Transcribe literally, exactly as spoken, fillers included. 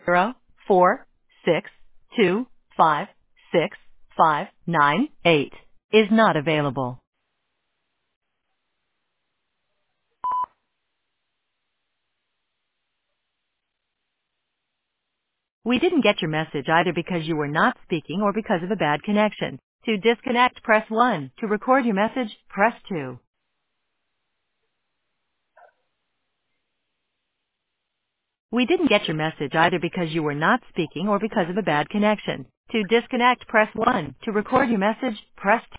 zero four six two five six five nine eight is not available. We didn't get your message either because you were not speaking or because of a bad connection. To disconnect, press one. To record your message, press two. We didn't get your message either because you were not speaking or because of a bad connection. To disconnect, press one. To record your message, press two.